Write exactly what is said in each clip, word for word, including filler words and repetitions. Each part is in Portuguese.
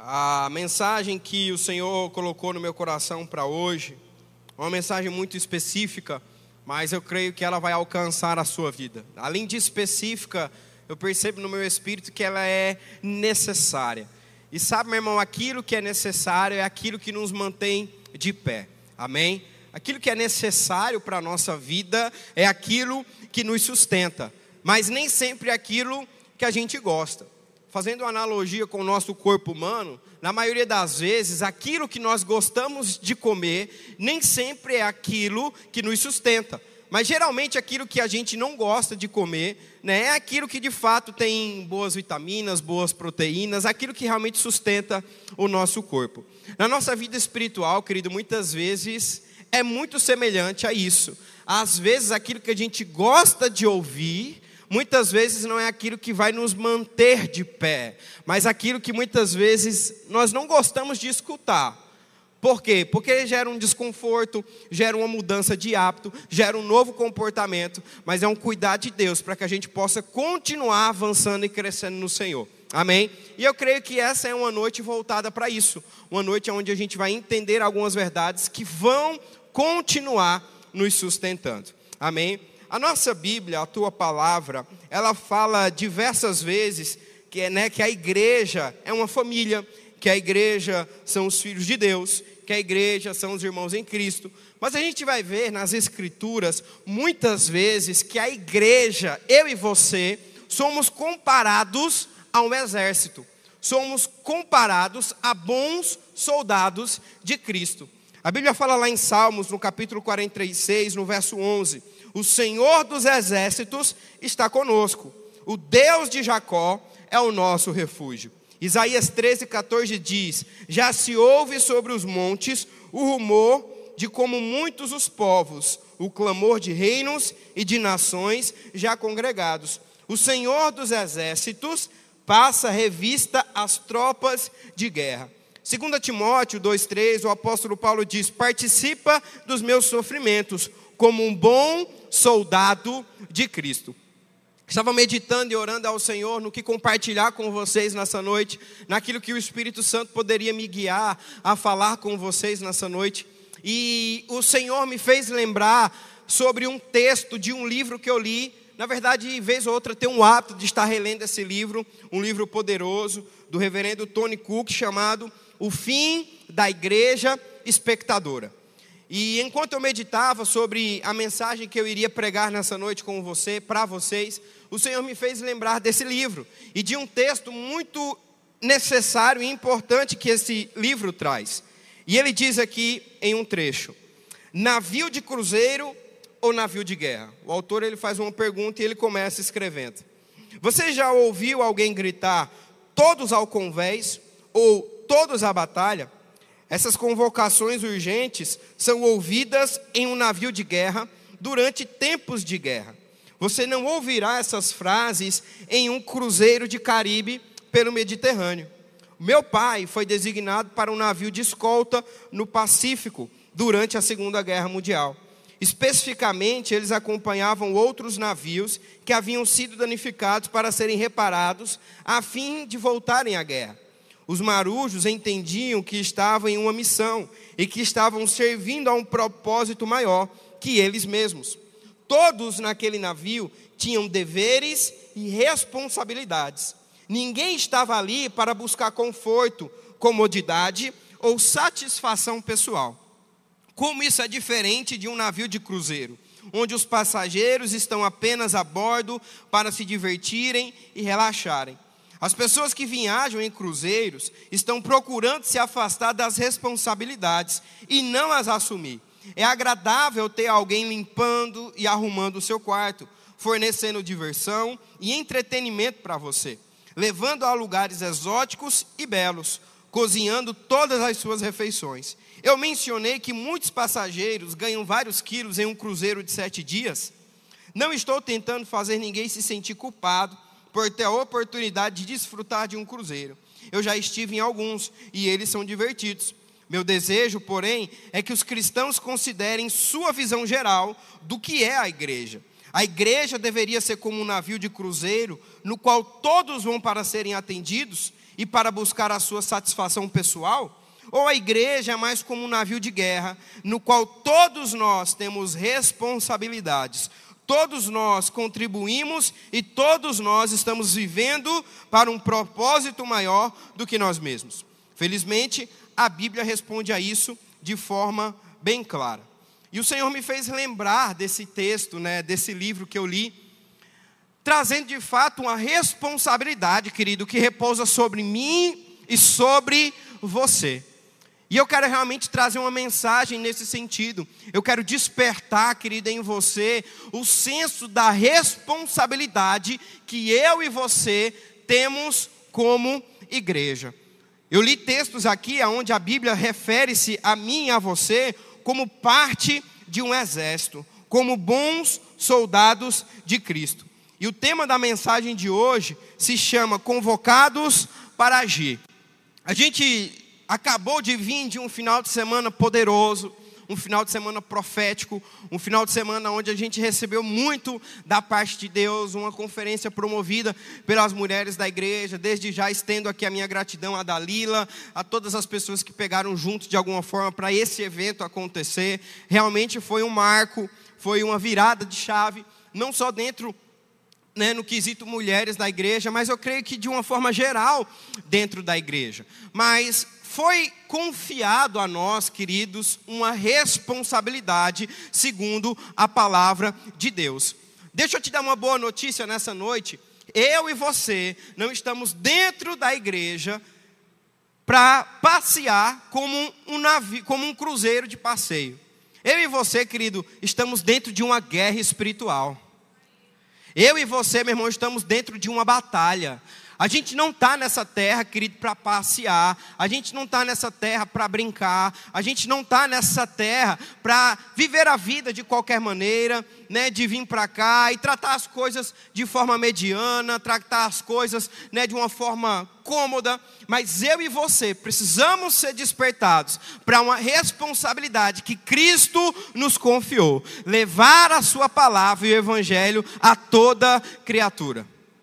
A mensagem que o Senhor colocou no meu coração para hoje é uma mensagem muito específica, mas eu creio que ela vai alcançar a sua vida. Além de específica, eu percebo no meu espírito que ela é necessária. E sabe, meu irmão, aquilo que é necessário é aquilo que nos mantém de pé. Amém? Aquilo que é necessário para a nossa vida é aquilo que nos sustenta, mas nem sempre é aquilo que a gente gosta. Fazendo uma analogia com o nosso corpo humano, na maioria das vezes, aquilo que nós gostamos de comer, nem sempre é aquilo que nos sustenta. Mas geralmente aquilo que a gente não gosta de comer, né, é aquilo que de fato tem boas vitaminas, boas proteínas, aquilo que realmente sustenta o nosso corpo. Na nossa vida espiritual, querido, muitas vezes é muito semelhante a isso. Às vezes aquilo que a gente gosta de ouvir, muitas vezes não é aquilo que vai nos manter de pé, mas aquilo que muitas vezes nós não gostamos de escutar. Por quê? Porque gera um desconforto, gera uma mudança de hábito, gera um novo comportamento, mas é um cuidado de Deus para que a gente possa continuar avançando e crescendo no Senhor. Amém? E eu creio que essa é uma noite voltada para isso, uma noite onde a gente vai entender algumas verdades que vão continuar nos sustentando. Amém? A nossa Bíblia, a tua palavra, ela fala diversas vezes que, é, né, que a igreja é uma família, que a igreja são os filhos de Deus, que a igreja são os irmãos em Cristo. Mas a gente vai ver nas Escrituras, muitas vezes, que a igreja, eu e você, somos comparados a um exército. Somos comparados a bons soldados de Cristo. A Bíblia fala lá em Salmos, no capítulo quarenta e seis, no verso onze... O Senhor dos exércitos está conosco. O Deus de Jacó é o nosso refúgio. Isaías treze, quatorze diz: já se ouve sobre os montes o rumor de como muitos os povos, o clamor de reinos e de nações já congregados. O Senhor dos exércitos passa revista às tropas de guerra. Segundo Timóteo dois, três, o apóstolo Paulo diz: participa dos meus sofrimentos, como um bom soldado de Cristo. Estava meditando e orando ao Senhor no que compartilhar com vocês nessa noite, naquilo que o Espírito Santo poderia me guiar a falar com vocês nessa noite. E o Senhor me fez lembrar sobre um texto de um livro que eu li. Na verdade, vez ou outra, tenho um hábito de estar relendo esse livro, um livro poderoso, do reverendo Tony Cook, chamado O Fim da Igreja Espectadora. E enquanto eu meditava sobre a mensagem que eu iria pregar nessa noite com você, para vocês, o Senhor me fez lembrar desse livro e de um texto muito necessário e importante que esse livro traz. E ele diz aqui em um trecho: navio de cruzeiro ou navio de guerra? O autor ele faz uma pergunta e ele começa escrevendo: você já ouviu alguém gritar todos ao convés ou todos à batalha? Essas convocações urgentes são ouvidas em um navio de guerra durante tempos de guerra. Você não ouvirá essas frases em um cruzeiro de Caribe pelo Mediterrâneo. Meu pai foi designado para um navio de escolta no Pacífico durante a Segunda Guerra Mundial. Especificamente, eles acompanhavam outros navios que haviam sido danificados para serem reparados a fim de voltarem à guerra. Os marujos entendiam que estavam em uma missão e que estavam servindo a um propósito maior que eles mesmos. Todos naquele navio tinham deveres e responsabilidades. Ninguém estava ali para buscar conforto, comodidade ou satisfação pessoal. Como isso é diferente de um navio de cruzeiro, onde os passageiros estão apenas a bordo para se divertirem e relaxarem. As pessoas que viajam em cruzeiros estão procurando se afastar das responsabilidades e não as assumir. É agradável ter alguém limpando e arrumando o seu quarto, fornecendo diversão e entretenimento para você, levando a lugares exóticos e belos, cozinhando todas as suas refeições. Eu mencionei que muitos passageiros ganham vários quilos em um cruzeiro de sete dias. Não estou tentando fazer ninguém se sentir culpado por ter a oportunidade de desfrutar de um cruzeiro. Eu já estive em alguns e eles são divertidos. Meu desejo, porém, é que os cristãos considerem sua visão geral do que é a igreja. A igreja deveria ser como um navio de cruzeiro, no qual todos vão para serem atendidos e para buscar a sua satisfação pessoal? Ou a igreja é mais como um navio de guerra, no qual todos nós temos responsabilidades, todos nós contribuímos e todos nós estamos vivendo para um propósito maior do que nós mesmos? Felizmente, a Bíblia responde a isso de forma bem clara. E o Senhor me fez lembrar desse texto, né, desse livro que eu li, trazendo de fato uma responsabilidade, querido, que repousa sobre mim e sobre você. E eu quero realmente trazer uma mensagem nesse sentido. Eu quero despertar, querida, em você o senso da responsabilidade que eu e você temos como igreja. Eu li textos aqui onde a Bíblia refere-se a mim e a você como parte de um exército, como bons soldados de Cristo. E o tema da mensagem de hoje se chama Convocados para Agir. A gente acabou de vir de um final de semana poderoso, um final de semana profético, um final de semana onde a gente recebeu muito da parte de Deus, uma conferência promovida pelas mulheres da igreja. Desde já estendo aqui a minha gratidão a Dalila, a todas as pessoas que pegaram junto de alguma forma para esse evento acontecer. Realmente foi um marco, foi uma virada de chave, não só dentro, né, no quesito mulheres da igreja, mas eu creio que de uma forma geral dentro da igreja. Mas foi confiado a nós, queridos, uma responsabilidade segundo a palavra de Deus. Deixa eu te dar uma boa notícia nessa noite. Eu e você não estamos dentro da igreja para passear como um navio, como um cruzeiro de passeio. Eu e você, querido, estamos dentro de uma guerra espiritual. Eu e você, meu irmão, estamos dentro de uma batalha. A gente não está nessa terra, querido, para passear. A gente não está nessa terra para brincar. A gente não está nessa terra para viver a vida de qualquer maneira, né, de vir para cá e tratar as coisas de forma mediana, tratar as coisas, né, de uma forma cômoda. Mas eu e você precisamos ser despertados para uma responsabilidade que Cristo nos confiou: levar a sua palavra e o evangelho a toda criatura.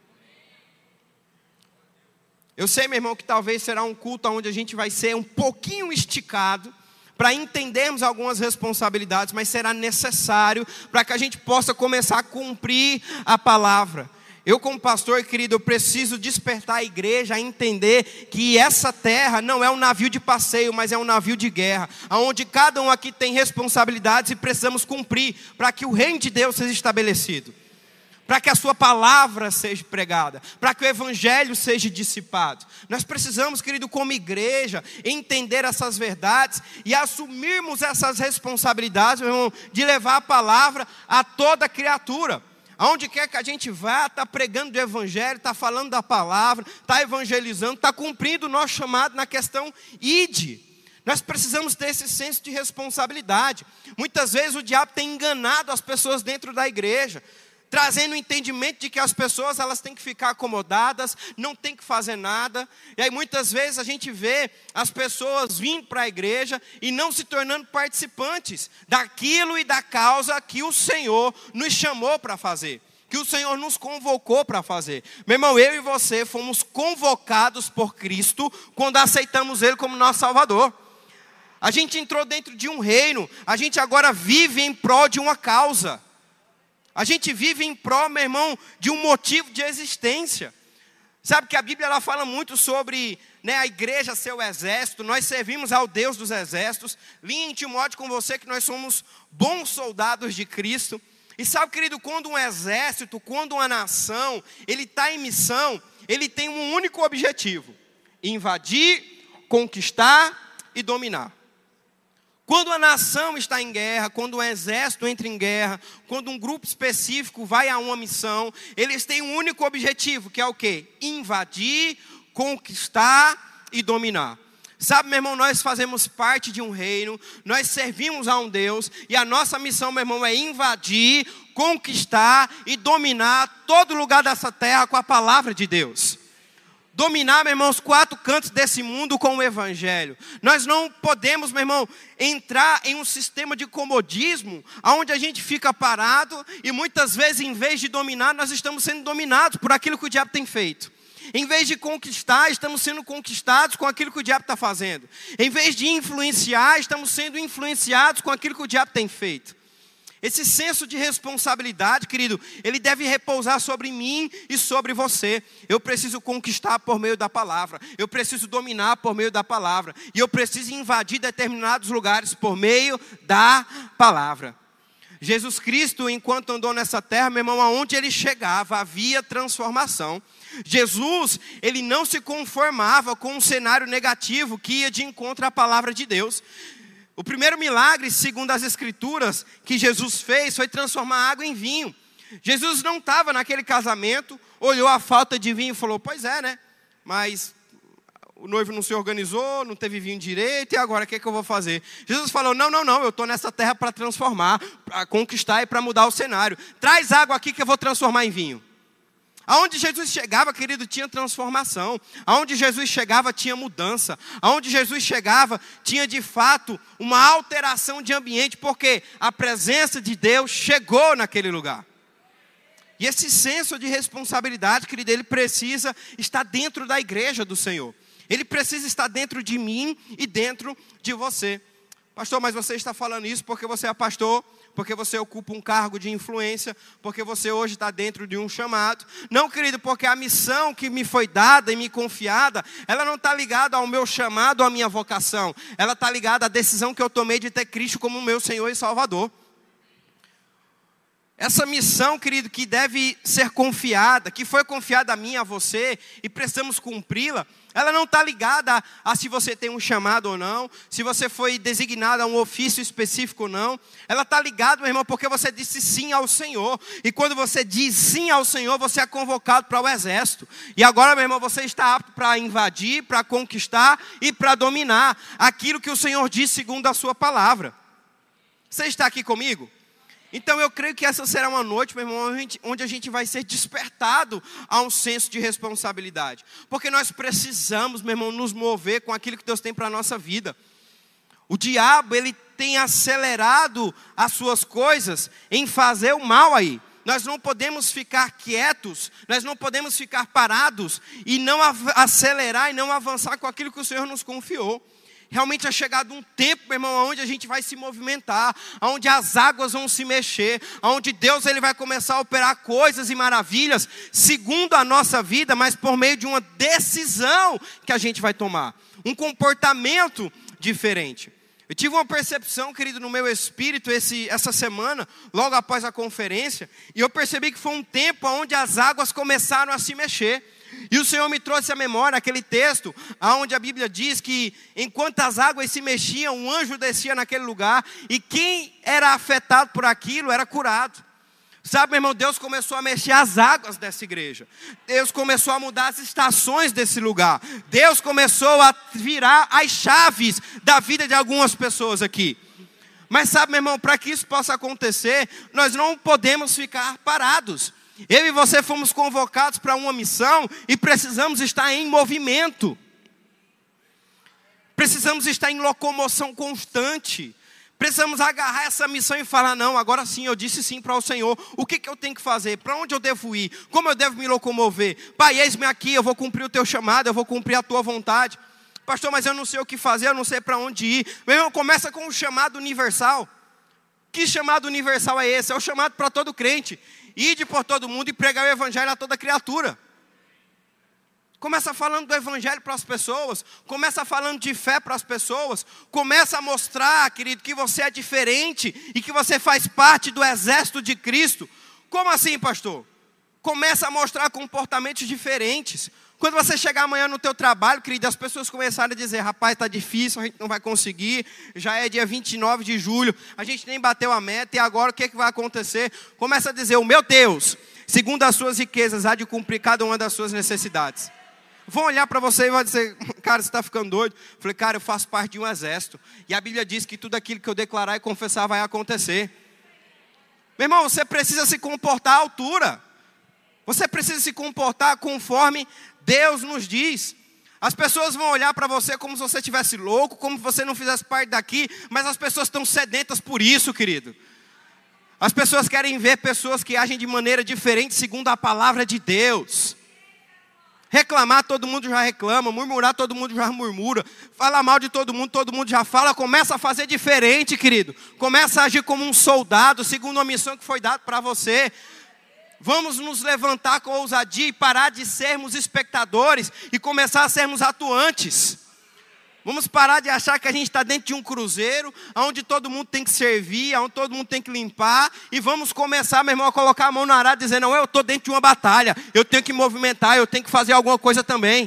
Eu sei, meu irmão, que talvez será um culto onde a gente vai ser um pouquinho esticado para entendermos algumas responsabilidades, mas será necessário para que a gente possa começar a cumprir a palavra. Eu, como pastor, querido, eu preciso despertar a igreja a entender que essa terra não é um navio de passeio, mas é um navio de guerra, onde cada um aqui tem responsabilidades e precisamos cumprir para que o reino de Deus seja estabelecido, para que a sua palavra seja pregada, para que o evangelho seja dissipado. Nós precisamos, querido, como igreja, entender essas verdades e assumirmos essas responsabilidades, meu irmão, de levar a palavra a toda criatura. Aonde quer que a gente vá, está pregando o evangelho, está falando da palavra, está evangelizando, está cumprindo o nosso chamado na questão ide. Nós precisamos ter esse senso de responsabilidade. Muitas vezes o diabo tem enganado as pessoas dentro da igreja, trazendo o entendimento de que as pessoas elas têm que ficar acomodadas, não tem que fazer nada. E aí muitas vezes a gente vê as pessoas vindo para a igreja e não se tornando participantes daquilo e da causa que o Senhor nos chamou para fazer, que o Senhor nos convocou para fazer. Meu irmão, eu e você fomos convocados por Cristo quando aceitamos Ele como nosso Salvador. A gente entrou dentro de um reino, a gente agora vive em prol de uma causa. A gente vive em prol, meu irmão, de um motivo de existência. Sabe que a Bíblia ela fala muito sobre, né, a igreja ser o exército. Nós servimos ao Deus dos exércitos. Li em Timóteo com você que nós somos bons soldados de Cristo. E sabe, querido, quando um exército, quando uma nação, ele está em missão, ele tem um único objetivo: invadir, conquistar e dominar. Quando a nação está em guerra, quando o exército entra em guerra, quando um grupo específico vai a uma missão, eles têm um único objetivo, que é o quê? Invadir, conquistar e dominar. Sabe, meu irmão, nós fazemos parte de um reino, nós servimos a um Deus, e a nossa missão, meu irmão, é invadir, conquistar e dominar todo lugar dessa terra com a palavra de Deus. Dominar, meu irmão, os quatro cantos desse mundo com o evangelho. Nós não podemos, meu irmão, entrar em um sistema de comodismo, onde a gente fica parado e muitas vezes, em vez de dominar, nós estamos sendo dominados por aquilo que o diabo tem feito. Em vez de conquistar, estamos sendo conquistados com aquilo que o diabo está fazendo. Em vez de influenciar, estamos sendo influenciados com aquilo que o diabo tem feito. Esse senso de responsabilidade, querido, ele deve repousar sobre mim e sobre você. Eu preciso conquistar por meio da palavra. Eu preciso dominar por meio da palavra. E eu preciso invadir determinados lugares por meio da palavra. Jesus Cristo, enquanto andou nessa terra, meu irmão, aonde ele chegava, havia transformação. Jesus, ele não se conformava com um cenário negativo que ia de encontro à palavra de Deus. O primeiro milagre, segundo as Escrituras, que Jesus fez foi transformar água em vinho. Jesus não estava naquele casamento, olhou a falta de vinho e falou, pois é, né? Mas o noivo não se organizou, não teve vinho direito, e agora o que, é que eu vou fazer? Jesus falou, não, não, não, eu estou nessa terra para transformar, para conquistar e para mudar o cenário. Traz água aqui que eu vou transformar em vinho. Aonde Jesus chegava, querido, tinha transformação. Aonde Jesus chegava, tinha mudança. Aonde Jesus chegava, tinha de fato uma alteração de ambiente, porque a presença de Deus chegou naquele lugar. E esse senso de responsabilidade, querido, ele precisa estar dentro da igreja do Senhor. Ele precisa estar dentro de mim e dentro de você. Pastor, mas você está falando isso porque você é pastor, porque você ocupa um cargo de influência, porque você hoje está dentro de um chamado. Não, querido, porque a missão que me foi dada e me confiada, ela não está ligada ao meu chamado ou à minha vocação. Ela está ligada à decisão que eu tomei de ter Cristo como meu Senhor e Salvador. Essa missão, querido, que deve ser confiada, que foi confiada a mim e a você, e precisamos cumpri-la, ela não está ligada a, a se você tem um chamado ou não, se você foi designado a um ofício específico ou não. Ela está ligada, meu irmão, porque você disse sim ao Senhor. E quando você diz sim ao Senhor, você é convocado para o exército. E agora, meu irmão, você está apto para invadir, para conquistar e para dominar aquilo que o Senhor diz segundo a sua palavra. Você está aqui comigo? Então eu creio que essa será uma noite, meu irmão, onde a gente vai ser despertado a um senso de responsabilidade. Porque nós precisamos, meu irmão, nos mover com aquilo que Deus tem para a nossa vida. O diabo, ele tem acelerado as suas coisas em fazer o mal aí. Nós não podemos ficar quietos, nós não podemos ficar parados e não acelerar e não avançar com aquilo que o Senhor nos confiou. Realmente é chegado um tempo, meu irmão, onde a gente vai se movimentar, onde as águas vão se mexer, onde Deus ele vai começar a operar coisas e maravilhas, segundo a nossa vida, mas por meio de uma decisão que a gente vai tomar, um comportamento diferente. Eu tive uma percepção, querido, no meu espírito esse, essa semana, logo após a conferência, e eu percebi que foi um tempo onde as águas começaram a se mexer. E o Senhor me trouxe à memória aquele texto onde a Bíblia diz que enquanto as águas se mexiam, um anjo descia naquele lugar e quem era afetado por aquilo era curado. Sabe, meu irmão, Deus começou a mexer as águas dessa igreja. Deus começou a mudar as estações desse lugar. Deus começou a virar as chaves da vida de algumas pessoas aqui. Mas sabe, meu irmão, para que isso possa acontecer, nós não podemos ficar parados. Eu e você fomos convocados para uma missão e precisamos estar em movimento. Precisamos estar em locomoção constante. Precisamos agarrar essa missão e falar, não, agora sim, eu disse sim para o Senhor. O que, que eu tenho que fazer? Para onde eu devo ir? Como eu devo me locomover? Pai, eis-me aqui, eu vou cumprir o teu chamado, eu vou cumprir a tua vontade. Pastor, mas eu não sei o que fazer, eu não sei para onde ir. Meu irmão, começa com o chamado universal. Que chamado universal é esse? É o chamado para todo crente. Ide por todo mundo e pregar o evangelho a toda criatura. Começa falando do evangelho para as pessoas. Começa falando de fé para as pessoas. Começa a mostrar, querido, que você é diferente e que você faz parte do exército de Cristo. Como assim, pastor? Começa a mostrar comportamentos diferentes. Quando você chegar amanhã no teu trabalho, querido, as pessoas começarem a dizer, rapaz, está difícil, a gente não vai conseguir, já é dia vinte e nove de julho, a gente nem bateu a meta, e agora o que, é que vai acontecer? Começa a dizer, o meu Deus, segundo as suas riquezas, há de cumprir cada uma das suas necessidades. Vão olhar para você e vão dizer, cara, você está ficando doido? Eu falei, cara, eu faço parte de um exército, e a Bíblia diz que tudo aquilo que eu declarar e confessar vai acontecer. Meu irmão, você precisa se comportar à altura. Você precisa se comportar conforme Deus nos diz. As pessoas vão olhar para você como se você estivesse louco, como se você não fizesse parte daqui, mas as pessoas estão sedentas por isso, querido. As pessoas querem ver pessoas que agem de maneira diferente segundo a palavra de Deus. Reclamar, todo mundo já reclama. Murmurar, todo mundo já murmura. Falar mal de todo mundo, todo mundo já fala. Começa a fazer diferente, querido. Começa a agir como um soldado, segundo a missão que foi dada para você. Vamos nos levantar com ousadia e parar de sermos espectadores e começar a sermos atuantes. Vamos parar de achar que a gente está dentro de um cruzeiro, onde todo mundo tem que servir, onde todo mundo tem que limpar. E vamos começar, meu irmão, a colocar a mão na arada e dizer, não, eu estou dentro de uma batalha. Eu tenho que movimentar, eu tenho que fazer alguma coisa também.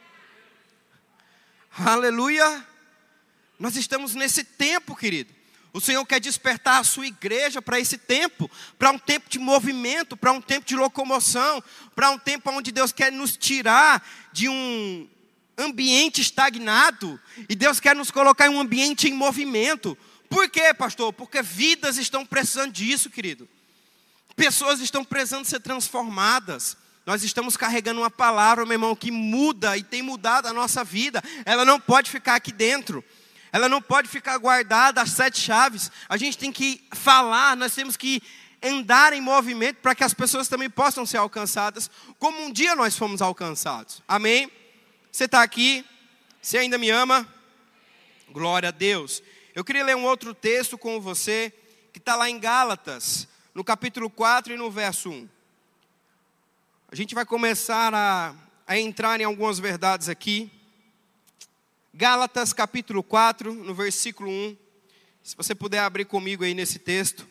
Aleluia. Nós estamos nesse tempo, querido. O Senhor quer despertar a sua igreja para esse tempo. Para um tempo de movimento, para um tempo de locomoção. Para um tempo onde Deus quer nos tirar de um ambiente estagnado, e Deus quer nos colocar em um ambiente em movimento. Por quê, pastor? Porque vidas estão precisando disso, querido. Pessoas estão precisando ser transformadas. Nós estamos carregando uma palavra, meu irmão, que muda e tem mudado a nossa vida. Ela não pode ficar aqui dentro. Ela não pode ficar guardada às sete chaves. A gente tem que falar, nós temos que andar em movimento para que as pessoas também possam ser alcançadas, como um dia nós fomos alcançados. Amém? Você está aqui? Você ainda me ama? Glória a Deus. Eu queria ler um outro texto com você, que está lá em Gálatas, no capítulo quatro e no verso um. A gente vai começar a, a entrar em algumas verdades aqui. Gálatas capítulo quatro, no versículo um. Se você puder abrir comigo aí nesse texto.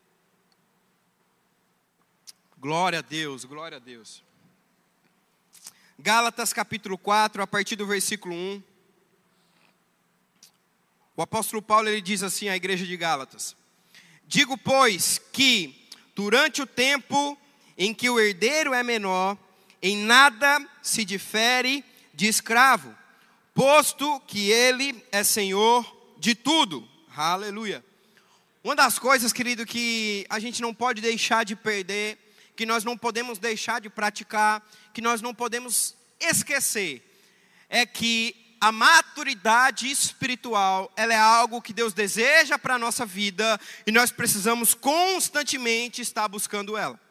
Glória a Deus, glória a Deus. Gálatas capítulo quatro, a partir do versículo um. O apóstolo Paulo ele diz assim à igreja de Gálatas: digo, pois, que durante o tempo em que o herdeiro é menor, em nada se difere de escravo, posto que ele é senhor de tudo. Aleluia. Uma das coisas, querido, que a gente não pode deixar de perder, que nós não podemos deixar de praticar, que nós não podemos esquecer, é que a maturidade espiritual, ela é algo que Deus deseja para a nossa vida, e nós precisamos constantemente estar buscando ela.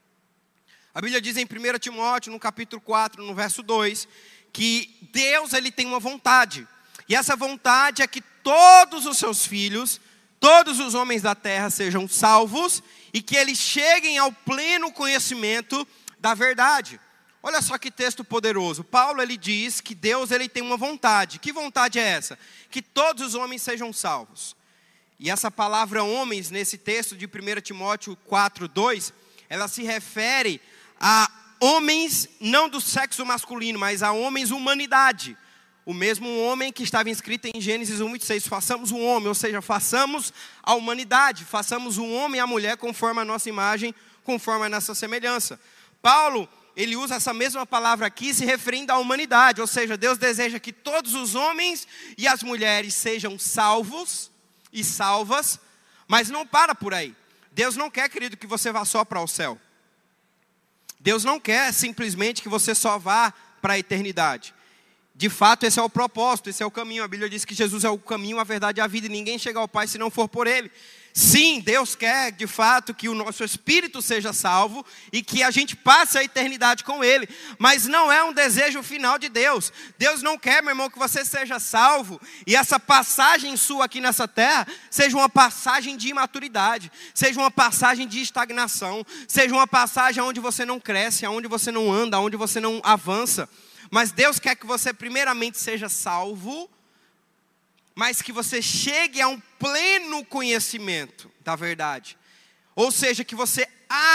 A Bíblia diz em primeiro Timóteo, no capítulo quatro, no verso dois, que Deus ele tem uma vontade, e essa vontade é que todos os seus filhos, todos os homens da terra sejam salvos, e que eles cheguem ao pleno conhecimento da verdade. Olha só que texto poderoso. Paulo ele diz que Deus ele tem uma vontade. Que vontade é essa? Que todos os homens sejam salvos. E essa palavra homens, nesse texto de primeiro Timóteo quatro, dois, ela se refere a homens, não do sexo masculino, mas a homens humanidade. O mesmo homem que estava inscrito em Gênesis um, vinte e seis, façamos um homem, ou seja, façamos a humanidade, façamos um homem e a mulher conforme a nossa imagem, conforme a nossa semelhança. Paulo, ele usa essa mesma palavra aqui se referindo à humanidade, ou seja, Deus deseja que todos os homens e as mulheres sejam salvos e salvas, mas não para por aí. Deus não quer, querido, que você vá só para o céu. Deus não quer simplesmente que você só vá para a eternidade. De fato, esse é o propósito, esse é o caminho. A Bíblia diz que Jesus é o caminho, a verdade e a vida, e ninguém chega ao Pai se não for por Ele. Sim, Deus quer, de fato, que o nosso espírito seja salvo e que a gente passe a eternidade com Ele. Mas não é um desejo final de Deus. Deus não quer, meu irmão, que você seja salvo e essa passagem sua aqui nessa terra seja uma passagem de imaturidade, seja uma passagem de estagnação, seja uma passagem onde você não cresce, onde você não anda, onde você não avança. Mas Deus quer que você primeiramente seja salvo, mas que você chegue a um pleno conhecimento da verdade. Ou seja, que você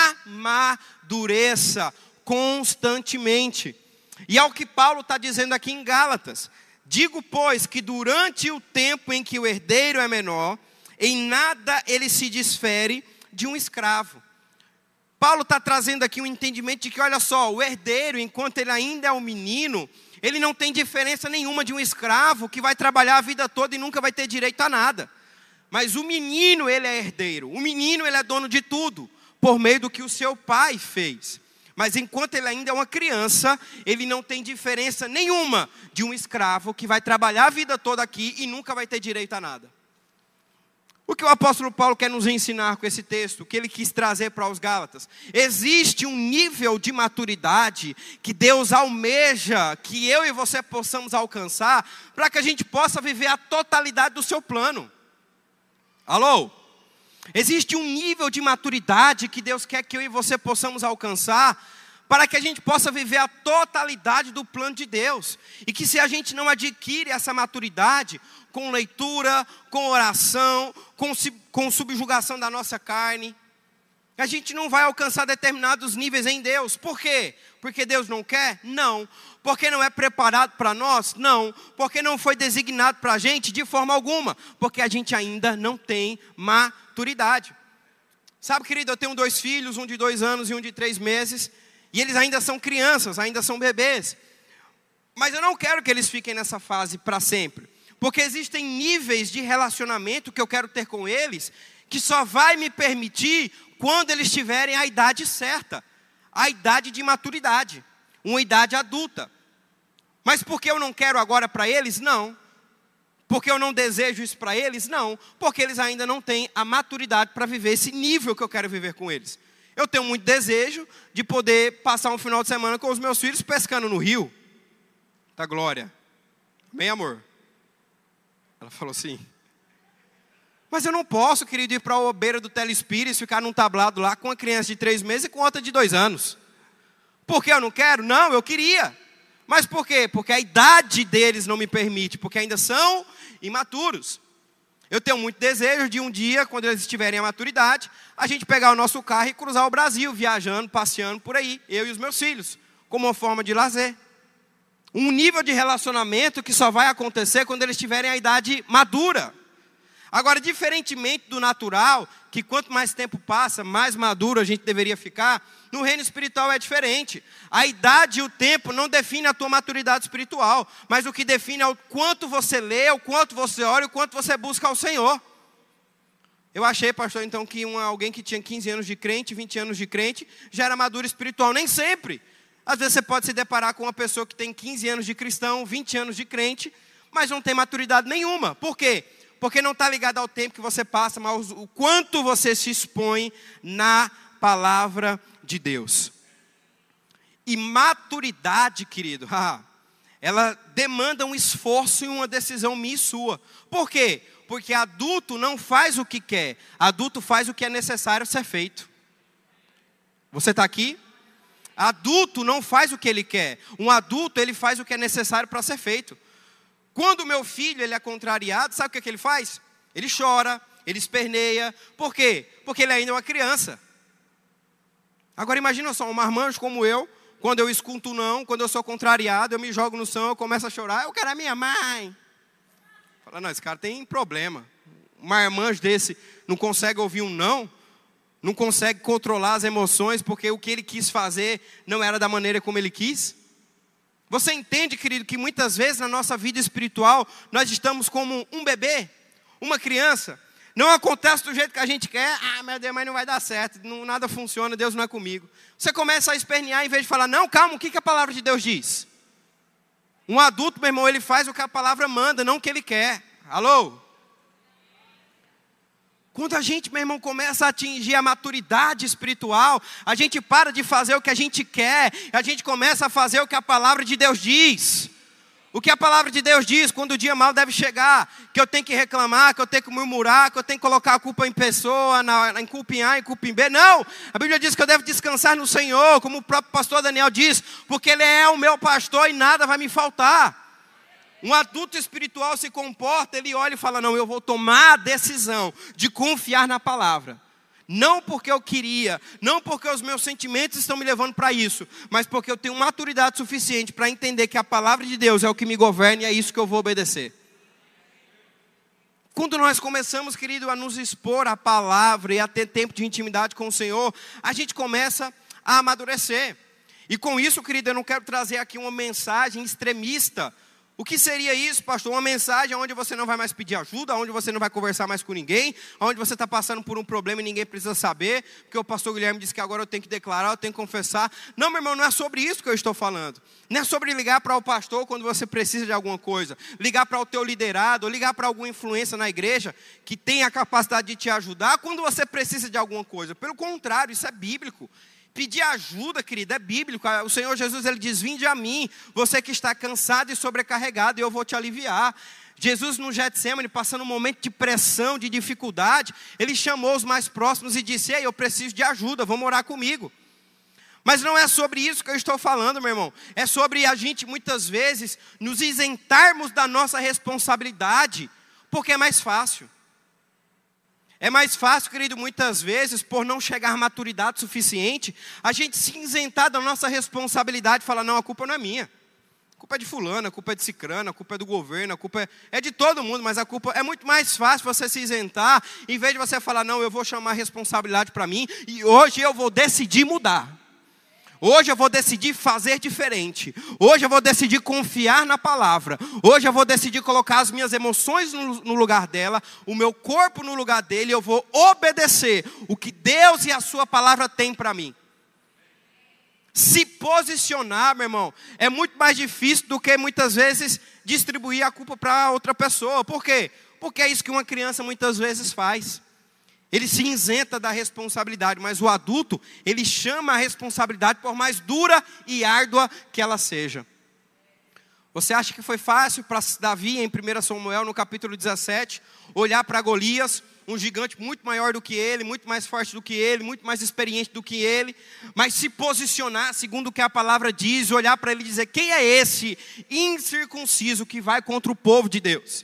amadureça constantemente. E é o que Paulo está dizendo aqui em Gálatas. Digo, pois, que durante o tempo em que o herdeiro é menor, em nada ele se difere de um escravo. Paulo está trazendo aqui um entendimento de que, olha só, o herdeiro, enquanto ele ainda é um menino, ele não tem diferença nenhuma de um escravo que vai trabalhar a vida toda e nunca vai ter direito a nada. Mas o menino, ele é herdeiro. O menino, ele é dono de tudo, por meio do que o seu pai fez. Mas enquanto ele ainda é uma criança, ele não tem diferença nenhuma de um escravo que vai trabalhar a vida toda aqui e nunca vai ter direito a nada. O que o apóstolo Paulo quer nos ensinar com esse texto, o que ele quis trazer para os Gálatas? Existe um nível de maturidade que Deus almeja que eu e você possamos alcançar, para que a gente possa viver a totalidade do seu plano. Alô? Existe um nível de maturidade que Deus quer que eu e você possamos alcançar, para que a gente possa viver a totalidade do plano de Deus. E que se a gente não adquire essa maturidade, com leitura, com oração, com, com subjugação da nossa carne, a gente não vai alcançar determinados níveis em Deus. Por quê? Porque Deus não quer? Não. Porque não é preparado para nós? Não. Porque não foi designado para a gente de forma alguma. Porque a gente ainda não tem maturidade. Sabe, querido, eu tenho dois filhos, um de dois anos e um de três meses. E eles ainda são crianças, ainda são bebês. Mas eu não quero que eles fiquem nessa fase para sempre. Porque existem níveis de relacionamento que eu quero ter com eles, que só vai me permitir quando eles tiverem a idade certa. A idade de maturidade. Uma idade adulta. Mas porque eu não quero agora para eles? Não. Porque eu não desejo isso para eles? Não. Porque eles ainda não têm a maturidade para viver esse nível que eu quero viver com eles. Eu tenho muito desejo de poder passar um final de semana com os meus filhos pescando no rio. Tá, Glória? Bem, amor? Ela falou assim. Mas eu não posso, querido, ir para a beira do Telespires, ficar num tablado lá com uma criança de três meses e com outra de dois anos. Por que eu não quero? Não, eu queria. Mas por quê? Porque a idade deles não me permite, porque ainda são imaturos. Eu tenho muito desejo de um dia, quando eles estiverem à maturidade, a gente pegar o nosso carro e cruzar o Brasil, viajando, passeando por aí, eu e os meus filhos, como uma forma de lazer. Um nível de relacionamento que só vai acontecer quando eles tiverem a idade madura. Agora, diferentemente do natural, que quanto mais tempo passa, mais maduro a gente deveria ficar, no reino espiritual é diferente. A idade e o tempo não definem a tua maturidade espiritual, mas o que define é o quanto você lê, o quanto você ora, o quanto você busca ao Senhor. Eu achei, pastor, então, que uma, alguém que tinha quinze anos de crente, vinte anos de crente, já era maduro espiritual. Nem sempre. Às vezes você pode se deparar com uma pessoa que tem quinze anos de cristão, vinte anos de crente, mas não tem maturidade nenhuma. Por quê? Porque não está ligado ao tempo que você passa, mas o quanto você se expõe na palavra de Deus. E maturidade, querido, ela demanda um esforço e uma decisão minha e sua. Por quê? Porque adulto não faz o que quer, adulto faz o que é necessário ser feito. Você está aqui? Adulto não faz o que ele quer, um adulto ele faz o que é necessário para ser feito. Quando o meu filho ele é contrariado, sabe o que, é que ele faz? Ele chora, ele esperneia. Por quê? Porque ele ainda é uma criança. Agora imagina só, um marmanjo como eu, quando eu escuto não, quando eu sou contrariado, eu me jogo no chão, eu começo a chorar, eu quero a minha mãe. Fala, não, esse cara tem problema. Um marmanjo desse não consegue ouvir um não, não consegue controlar as emoções, porque o que ele quis fazer não era da maneira como ele quis. Você entende, querido, que muitas vezes na nossa vida espiritual, nós estamos como um bebê, uma criança. Não acontece do jeito que a gente quer. Ah, meu Deus, mas não vai dar certo, não, nada funciona, Deus não é comigo. Você começa a espernear em vez de falar, não, calma, o que, que a palavra de Deus diz? Um adulto, meu irmão, ele faz o que a palavra manda, não o que ele quer. Alô? Quando a gente, meu irmão, começa a atingir a maturidade espiritual, a gente para de fazer o que a gente quer, a gente começa a fazer o que a palavra de Deus diz. O que a palavra de Deus diz quando o dia mal deve chegar, que eu tenho que reclamar, que eu tenho que murmurar, que eu tenho que colocar a culpa em pessoa, na, em culpa em A, em culpa em B. Não, a Bíblia diz que eu devo descansar no Senhor, como o próprio pastor Daniel diz, porque Ele é o meu pastor e nada vai me faltar. Um adulto espiritual se comporta, ele olha e fala, não, eu vou tomar a decisão de confiar na palavra. Não porque eu queria, não porque os meus sentimentos estão me levando para isso, mas porque eu tenho maturidade suficiente para entender que a palavra de Deus é o que me governa e é isso que eu vou obedecer. Quando nós começamos, querido, a nos expor à palavra e a ter tempo de intimidade com o Senhor, a gente começa a amadurecer. E com isso, querido, eu não quero trazer aqui uma mensagem extremista, O que seria isso, pastor? Uma mensagem onde você não vai mais pedir ajuda, onde você não vai conversar mais com ninguém, onde você está passando por um problema e ninguém precisa saber, porque o pastor Guilherme disse que agora eu tenho que declarar, eu tenho que confessar. Não, meu irmão, não é sobre isso que eu estou falando. Não é sobre ligar para o pastor quando você precisa de alguma coisa, ligar para o teu liderado, ou ligar para alguma influência na igreja que tem a capacidade de te ajudar quando você precisa de alguma coisa. Pelo contrário, isso é bíblico. Pedir ajuda, querido, é bíblico. O Senhor Jesus, Ele diz, vinde a mim, você que está cansado e sobrecarregado, e eu vou te aliviar. Jesus no Getsemane, passando um momento de pressão, de dificuldade, Ele chamou os mais próximos e disse, ei, eu preciso de ajuda, vamos orar comigo. Mas não é sobre isso que eu estou falando, meu irmão. É sobre a gente, muitas vezes, nos isentarmos da nossa responsabilidade, porque é mais fácil. É mais fácil, querido, muitas vezes, por não chegar à maturidade suficiente, a gente se isentar da nossa responsabilidade e falar, não, a culpa não é minha. A culpa é de fulano, a culpa é de cicrano, a culpa é do governo, a culpa é, é de todo mundo, mas a culpa é muito mais fácil você se isentar, em vez de você falar, não, eu vou chamar a responsabilidade para mim, e hoje eu vou decidir mudar. Hoje eu vou decidir fazer diferente. Hoje eu vou decidir confiar na palavra. Hoje eu vou decidir colocar as minhas emoções no, no lugar dela, o meu corpo no lugar dele, e eu vou obedecer o que Deus e a sua palavra têm para mim. Se posicionar, meu irmão, é muito mais difícil do que muitas vezes distribuir a culpa para outra pessoa. Por quê? Porque é isso que uma criança muitas vezes faz. Ele se isenta da responsabilidade, mas o adulto, ele chama a responsabilidade por mais dura e árdua que ela seja. Você acha que foi fácil para Davi, em primeiro Samuel, no capítulo dezessete, olhar para Golias, um gigante muito maior do que ele, muito mais forte do que ele, muito mais experiente do que ele, mas se posicionar segundo o que a palavra diz, olhar para ele e dizer, quem é esse incircunciso que vai contra o povo de Deus?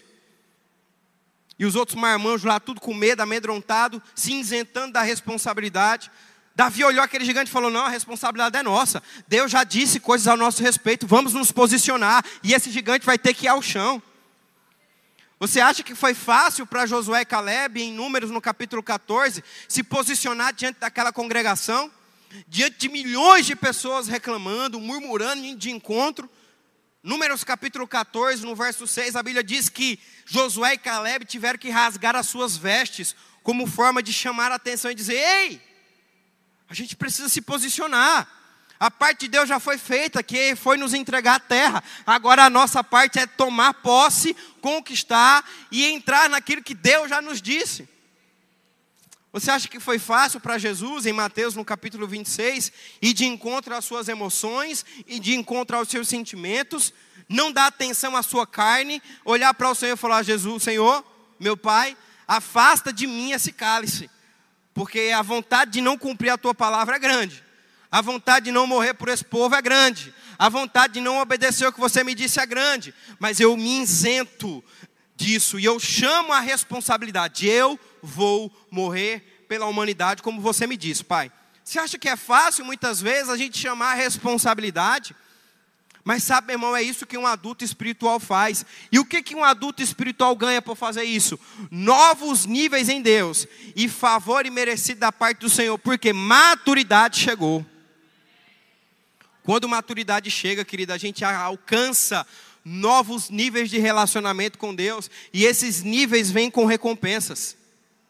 E os outros marmanjos lá, tudo com medo, amedrontado, se isentando da responsabilidade. Davi olhou aquele gigante e falou, não, a responsabilidade é nossa. Deus já disse coisas ao nosso respeito, vamos nos posicionar. E esse gigante vai ter que ir ao chão. Você acha que foi fácil para Josué e Caleb, em Números, no capítulo quatorze, se posicionar diante daquela congregação? Diante de milhões de pessoas reclamando, murmurando de encontro? Números capítulo quatorze, no verso seis, a Bíblia diz que Josué e Caleb tiveram que rasgar as suas vestes, como forma de chamar a atenção e dizer, ei, a gente precisa se posicionar. A parte de Deus já foi feita, que foi nos entregar a terra. Agora a nossa parte é tomar posse, conquistar e entrar naquilo que Deus já nos disse. Você acha que foi fácil para Jesus, em Mateus no capítulo vinte e seis, ir de encontro às suas emoções, ir de encontro aos seus sentimentos, não dar atenção à sua carne, olhar para o Senhor e falar, Jesus, Senhor, meu Pai, afasta de mim esse cálice, porque a vontade de não cumprir a tua palavra é grande, a vontade de não morrer por esse povo é grande, a vontade de não obedecer o que você me disse é grande, mas eu me isento disso, e eu chamo a responsabilidade, eu vou morrer pela humanidade, como você me disse, Pai. Você acha que é fácil, muitas vezes, a gente chamar a responsabilidade? Mas sabe, meu irmão, é isso que um adulto espiritual faz. E o que, que um adulto espiritual ganha por fazer isso? Novos níveis em Deus, e favor imerecido da parte do Senhor, porque maturidade chegou. Quando maturidade chega, querida, a gente alcança novos níveis de relacionamento com Deus, e esses níveis vêm com recompensas.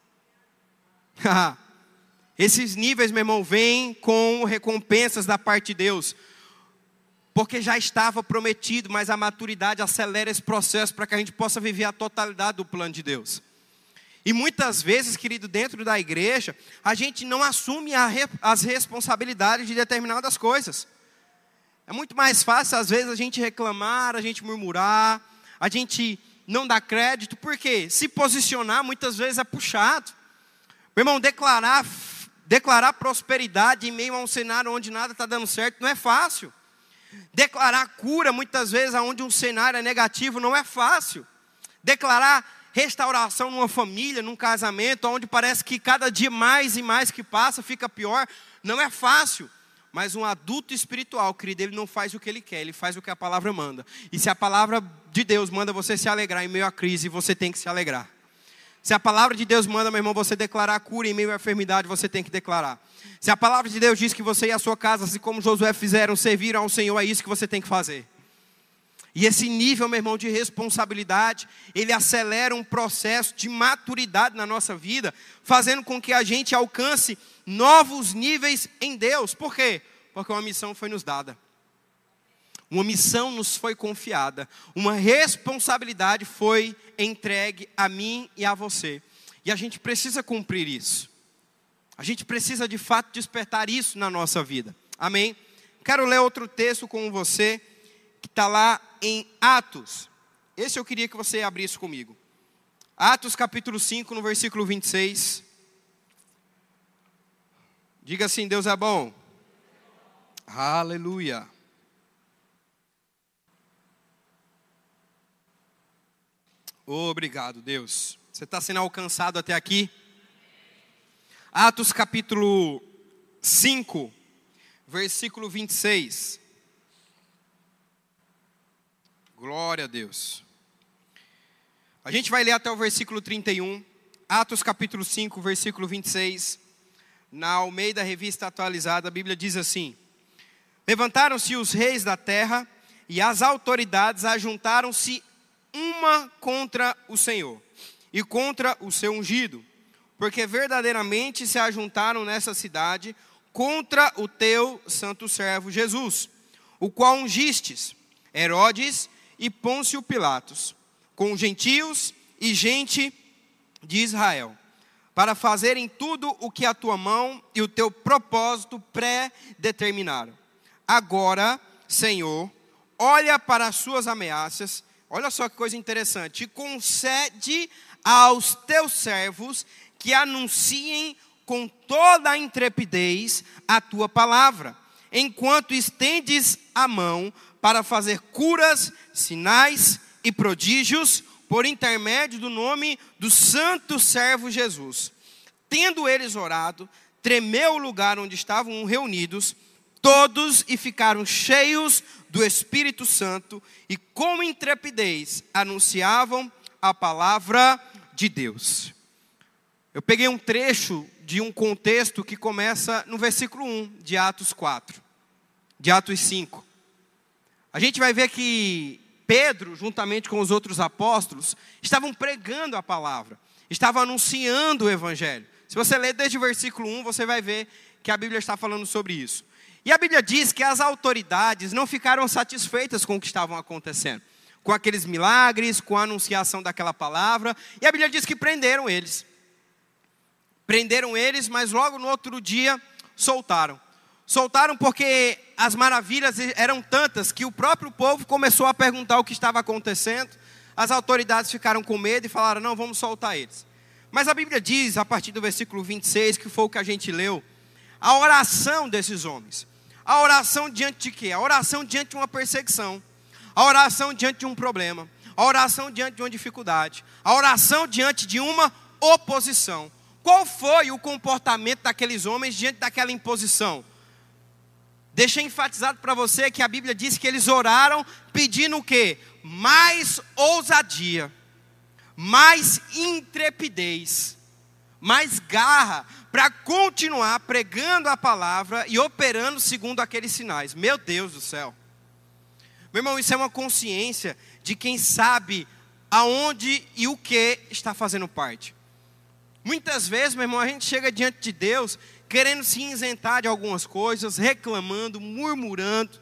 Esses níveis, meu irmão, vêm com recompensas da parte de Deus, porque já estava prometido, mas a maturidade acelera esse processo para que a gente possa viver a totalidade do plano de Deus. E muitas vezes, querido, dentro da igreja, a gente não assume a re, as responsabilidades de determinadas coisas. É muito mais fácil, às vezes, a gente reclamar, a gente murmurar, a gente não dar crédito, porque se posicionar muitas vezes é puxado. Meu irmão, declarar, declarar prosperidade em meio a um cenário onde nada está dando certo não é fácil. Declarar cura muitas vezes onde um cenário é negativo não é fácil. Declarar restauração numa família, num casamento, onde parece que cada dia mais e mais que passa fica pior, não é fácil. Mas um adulto espiritual, querido, ele não faz o que ele quer, ele faz o que a palavra manda. E se a palavra de Deus manda você se alegrar em meio à crise, você tem que se alegrar. Se a palavra de Deus manda, meu irmão, você declarar a cura em meio à enfermidade, você tem que declarar. Se a palavra de Deus diz que você e a sua casa, assim como Josué fizeram, serviram ao Senhor, é isso que você tem que fazer. E esse nível, meu irmão, de responsabilidade, ele acelera um processo de maturidade na nossa vida, fazendo com que a gente alcance novos níveis em Deus. Por quê? Porque uma missão foi nos dada. Uma missão nos foi confiada. Uma responsabilidade foi entregue a mim e a você. E a gente precisa cumprir isso. A gente precisa de fato despertar isso na nossa vida. Amém? Quero ler outro texto com você, que está lá em Atos. Esse eu queria que você abrisse comigo. Atos capítulo cinco, no versículo vinte e seis. Diga assim: Deus é bom. Aleluia. Obrigado, Deus. Você está sendo alcançado até aqui? Atos capítulo cinco, versículo vinte e seis. Glória a Deus. A gente vai ler até o versículo trinta e um. Atos capítulo cinco, versículo vinte e seis. Na Almeida Revista Atualizada, a Bíblia diz assim: levantaram-se os reis da terra e as autoridades ajuntaram-se uma contra o Senhor e contra o seu ungido, porque verdadeiramente se ajuntaram nessa cidade contra o teu santo servo Jesus, o qual ungistes, Herodes e Pôncio Pilatos, com gentios e gente de Israel, para fazerem tudo o que a tua mão e o teu propósito pré-determinaram. Agora, Senhor, olha para as suas ameaças. Olha só que coisa interessante. E concede aos teus servos que anunciem com toda a intrepidez a tua palavra, enquanto estendes a mão para fazer curas, sinais e prodígios por intermédio do nome do santo servo Jesus. Tendo eles orado, tremeu o lugar onde estavam reunidos todos e ficaram cheios do Espírito Santo e com intrepidez anunciavam a palavra de Deus. Eu peguei um trecho de um contexto que começa no versículo um de Atos quatro, de Atos cinco. A gente vai ver que Pedro, juntamente com os outros apóstolos, estavam pregando a palavra, estavam anunciando o evangelho. Se você ler desde o versículo um, você vai ver que a Bíblia está falando sobre isso. E a Bíblia diz que as autoridades não ficaram satisfeitas com o que estavam acontecendo, com aqueles milagres, com a anunciação daquela palavra. E a Bíblia diz que prenderam eles. Prenderam eles, mas logo no outro dia soltaram. Soltaram porque as maravilhas eram tantas que o próprio povo começou a perguntar o que estava acontecendo. As autoridades ficaram com medo e falaram: não, vamos soltar eles. Mas a Bíblia diz, a partir do versículo vinte e seis, que foi o que a gente leu, a oração desses homens. A oração diante de quê? A oração diante de uma perseguição. A oração diante de um problema. A oração diante de uma dificuldade. A oração diante de uma oposição. Qual foi o comportamento daqueles homens diante daquela imposição? Deixa enfatizado para você que a Bíblia diz que eles oraram pedindo o quê? Mais ousadia, mais intrepidez, mais garra para continuar pregando a palavra e operando segundo aqueles sinais. Meu Deus do céu. Meu irmão, isso é uma consciência de quem sabe aonde e o que está fazendo parte. Muitas vezes, meu irmão, a gente chega diante de Deus querendo se isentar de algumas coisas, reclamando, murmurando.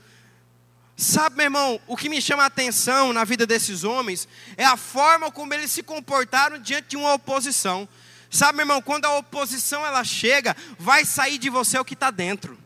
Sabe, meu irmão, o que me chama a atenção na vida desses homens é a forma como eles se comportaram diante de uma oposição. Sabe, meu irmão, quando a oposição ela chega, vai sair de você o que está dentro.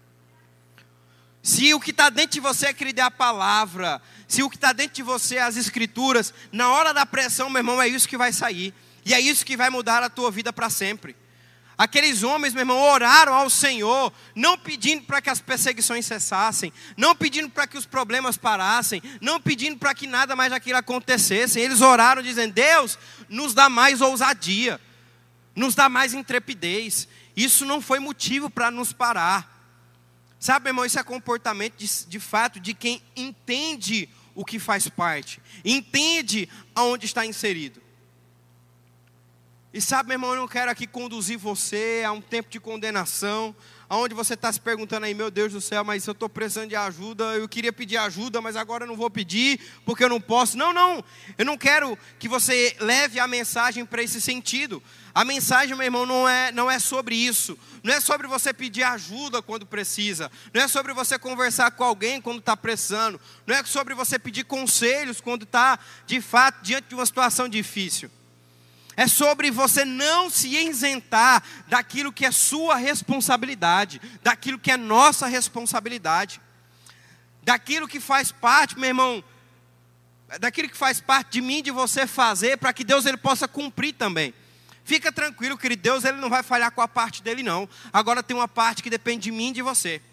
Se o que está dentro de você é querer a palavra, se o que está dentro de você é as escrituras, na hora da pressão, meu irmão, é isso que vai sair. E é isso que vai mudar a tua vida para sempre. Aqueles homens, meu irmão, oraram ao Senhor, não pedindo para que as perseguições cessassem, não pedindo para que os problemas parassem, não pedindo para que nada mais daquilo acontecesse. Eles oraram dizendo: Deus, nos dá mais ousadia, nos dá mais intrepidez. Isso não foi motivo para nos parar. Sabe, meu irmão, isso é comportamento de, de fato de quem entende o que faz parte, entende aonde está inserido. E sabe, meu irmão, eu não quero aqui conduzir você a um tempo de condenação, aonde você está se perguntando aí, meu Deus do céu, mas eu estou precisando de ajuda, eu queria pedir ajuda, mas agora eu não vou pedir, porque eu não posso. Não, não, eu não quero que você leve a mensagem para esse sentido. A mensagem, meu irmão, não é, não é sobre isso. Não é sobre você pedir ajuda quando precisa. Não é sobre você conversar com alguém quando está precisando. Não é sobre você pedir conselhos quando está, de fato, diante de uma situação difícil. É sobre você não se isentar daquilo que é sua responsabilidade, daquilo que é nossa responsabilidade, daquilo que faz parte, meu irmão, daquilo que faz parte de mim e de você fazer, para que Deus ele possa cumprir também. Fica tranquilo, querido, Deus ele não vai falhar com a parte dele não. Agora tem uma parte que depende de mim e de você.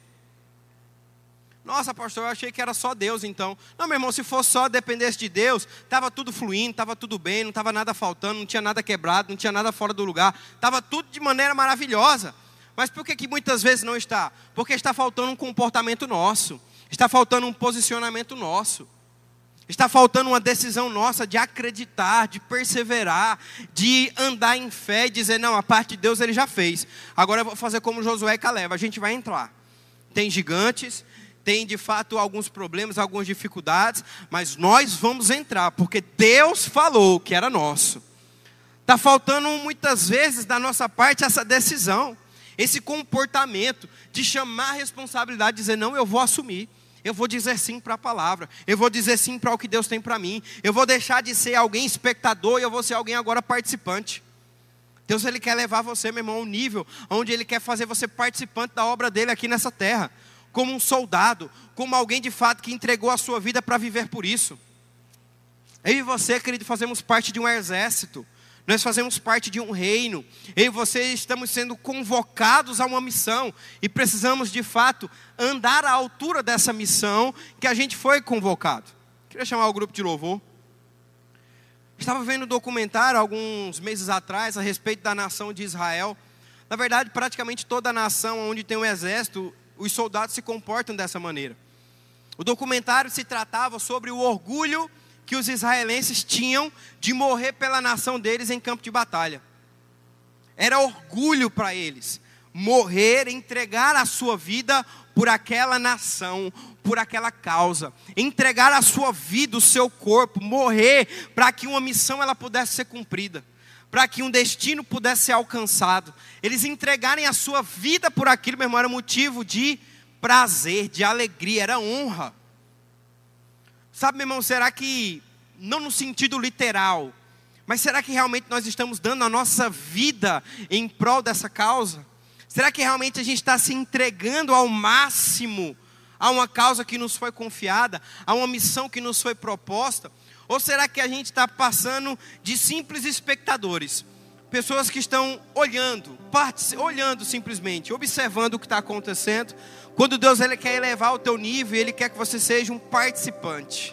Nossa, pastor, eu achei que era só Deus então. Não, meu irmão, se fosse só dependesse de Deus, estava tudo fluindo, estava tudo bem, não estava nada faltando, não tinha nada quebrado, não tinha nada fora do lugar. Estava tudo de maneira maravilhosa. Mas por que que muitas vezes não está? Porque está faltando um comportamento nosso. Está faltando um posicionamento nosso. Está faltando uma decisão nossa de acreditar, de perseverar, de andar em fé e dizer, não, a parte de Deus ele já fez. Agora eu vou fazer como Josué e Caleb, a gente vai entrar. Tem gigantes, tem de fato alguns problemas, algumas dificuldades, mas nós vamos entrar, porque Deus falou que era nosso. Está faltando muitas vezes da nossa parte essa decisão, esse comportamento de chamar a responsabilidade, dizer não, eu vou assumir. Eu vou dizer sim para a palavra, eu vou dizer sim para o que Deus tem para mim. Eu vou deixar de ser alguém espectador e eu vou ser alguém agora participante. Deus ele quer levar você, meu irmão, a um nível onde ele quer fazer você participante da obra dele aqui nessa terra. Como um soldado, como alguém de fato que entregou a sua vida para viver por isso. Eu e você, querido, fazemos parte de um exército. Nós fazemos parte de um reino. Eu e você estamos sendo convocados a uma missão. E precisamos de fato andar à altura dessa missão que a gente foi convocado. Queria chamar o grupo de louvor. Estava vendo um documentário alguns meses atrás a respeito da nação de Israel. Na verdade, praticamente toda a nação onde tem um exército, os soldados se comportam dessa maneira. O documentário se tratava sobre o orgulho que os israelenses tinham de morrer pela nação deles em campo de batalha. Era orgulho para eles morrer, entregar a sua vida por aquela nação, por aquela causa, entregar a sua vida, o seu corpo, morrer para que uma missão ela pudesse ser cumprida, para que um destino pudesse ser alcançado. Eles entregarem a sua vida por aquilo, meu irmão, era motivo de prazer, de alegria, era honra. Sabe, meu irmão, será que, não no sentido literal, mas será que realmente nós estamos dando a nossa vida em prol dessa causa? Será que realmente a gente está se entregando ao máximo a uma causa que nos foi confiada, a uma missão que nos foi proposta? Ou será que a gente está passando de simples espectadores? Pessoas que estão olhando, olhando simplesmente, observando o que está acontecendo. Quando Deus ele quer elevar o teu nível, Ele quer que você seja um participante.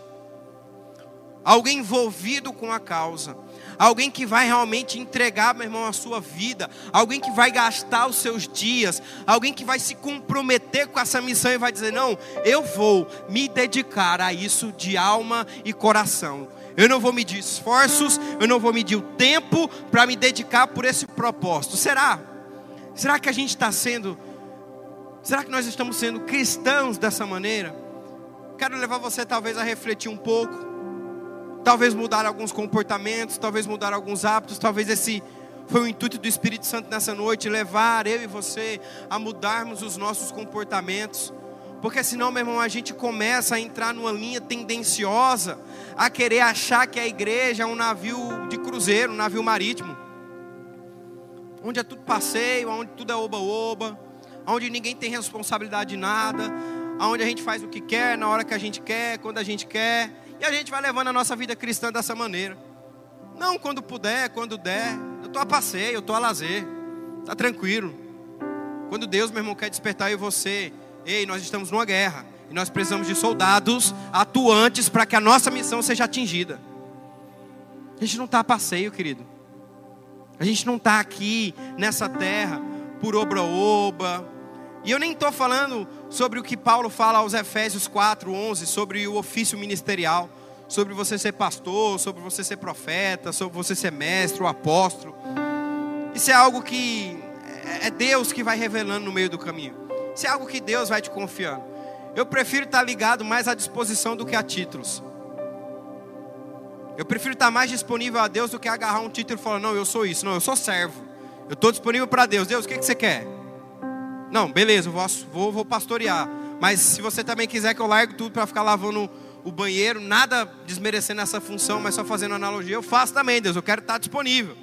Alguém envolvido com a causa. Alguém que vai realmente entregar, meu irmão, a sua vida. Alguém que vai gastar os seus dias. Alguém que vai se comprometer com essa missão e vai dizer, não, eu vou me dedicar a isso de alma e coração. Eu não vou medir esforços, eu não vou medir o tempo para me dedicar por esse propósito. Será? Será que a gente está sendo, será que nós estamos sendo cristãos dessa maneira? Quero levar você talvez a refletir um pouco, talvez mudar alguns comportamentos, talvez mudar alguns hábitos, talvez esse foi o intuito do Espírito Santo nessa noite, levar eu e você a mudarmos os nossos comportamentos. Porque senão, meu irmão, a gente começa a entrar numa linha tendenciosa, a querer achar que a igreja é um navio de cruzeiro, um navio marítimo, onde é tudo passeio, onde tudo é oba-oba, onde ninguém tem responsabilidade de nada, onde a gente faz o que quer, na hora que a gente quer, quando a gente quer, e a gente vai levando a nossa vida cristã dessa maneira. Não quando puder, quando der, eu estou a passeio, eu estou a lazer, está tranquilo. Quando Deus, meu irmão, quer despertar eu e você, ei, nós estamos numa guerra e nós precisamos de soldados atuantes para que a nossa missão seja atingida. A gente não está a passeio, querido. A gente não está aqui nessa terra por obra-oba. E eu nem estou falando sobre o que Paulo fala aos Efésios quatro, onze, sobre o ofício ministerial, sobre você ser pastor, sobre você ser profeta, sobre você ser mestre ou apóstolo. Isso é algo que é Deus que vai revelando no meio do caminho. Isso é algo que Deus vai te confiando. Eu prefiro estar ligado mais à disposição do que a títulos. Eu prefiro estar mais disponível a Deus do que agarrar um título e falar, não, eu sou isso, não, eu sou servo. Eu estou disponível para Deus. Deus, o que, que você quer? Não, beleza, eu vou, vou, vou pastorear. Mas se você também quiser que eu largue tudo para ficar lavando o banheiro, nada desmerecendo essa função, mas só fazendo analogia, eu faço também, Deus, eu quero estar disponível.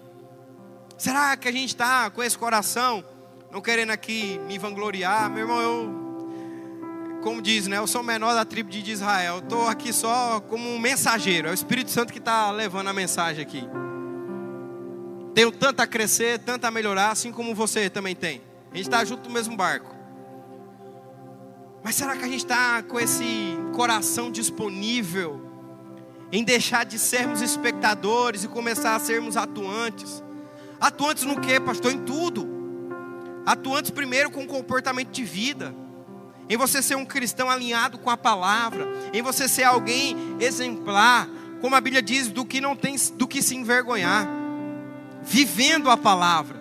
Será que a gente está com esse coração, não querendo aqui me vangloriar? Meu irmão, eu, como diz, né, eu sou o menor da tribo de Israel, eu estou aqui só como um mensageiro, é o Espírito Santo que está levando a mensagem aqui. Tenho tanto a crescer, tanto a melhorar, assim como você também tem. A gente está junto no mesmo barco. Mas será que a gente está com esse coração disponível em deixar de sermos espectadores e começar a sermos atuantes? Atuantes no quê, pastor? Em tudo. Atuantes primeiro com o comportamento de vida. Em você ser um cristão alinhado com a palavra. Em você ser alguém exemplar. Como a Bíblia diz, do que não tem, do que se envergonhar. Vivendo a palavra.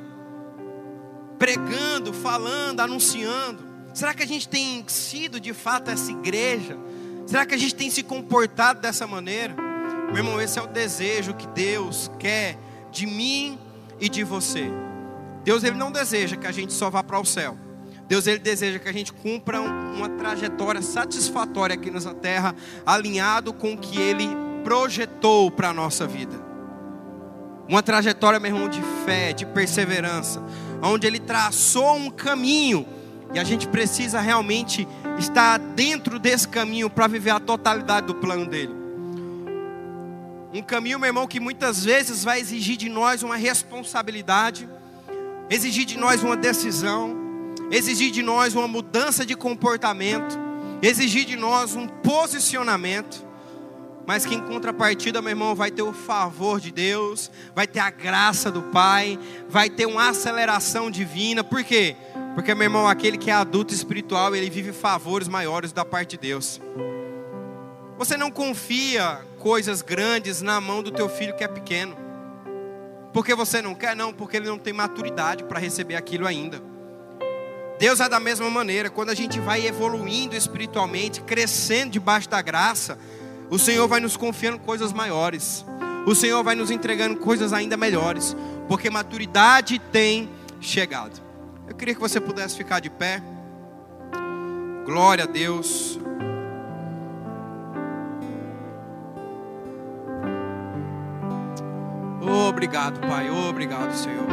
Pregando, falando, anunciando. Será que a gente tem sido de fato essa igreja? Será que a gente tem se comportado dessa maneira? Meu irmão, esse é o desejo que Deus quer de mim e de você. Deus, Ele não deseja que a gente só vá para o céu. Deus, Ele deseja que a gente cumpra uma trajetória satisfatória aqui nessa terra, alinhado com o que Ele projetou para a nossa vida. Uma trajetória, meu irmão, de fé, de perseverança, onde Ele traçou um caminho, e a gente precisa realmente estar dentro desse caminho para viver a totalidade do plano dele. Um caminho, meu irmão, que muitas vezes vai exigir de nós uma responsabilidade, exigir de nós uma decisão, exigir de nós uma mudança de comportamento, exigir de nós um posicionamento. Mas que em contrapartida, meu irmão, vai ter o favor de Deus, vai ter a graça do Pai, vai ter uma aceleração divina. Por quê? Porque, meu irmão, aquele que é adulto espiritual, ele vive favores maiores da parte de Deus. Você não confia coisas grandes na mão do teu filho que é pequeno. Porque você não quer? Não, porque ele não tem maturidade para receber aquilo ainda. Deus é da mesma maneira. Quando a gente vai evoluindo espiritualmente, crescendo debaixo da graça, o Senhor vai nos confiando coisas maiores. O Senhor vai nos entregando coisas ainda melhores. Porque maturidade tem chegado. Eu queria que você pudesse ficar de pé. Glória a Deus. Obrigado, Pai. Obrigado, Senhor.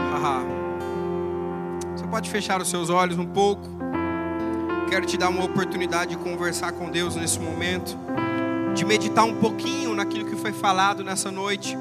Você pode fechar os seus olhos um pouco. Quero te dar uma oportunidade de conversar com Deus nesse momento, de meditar um pouquinho naquilo que foi falado nessa noite.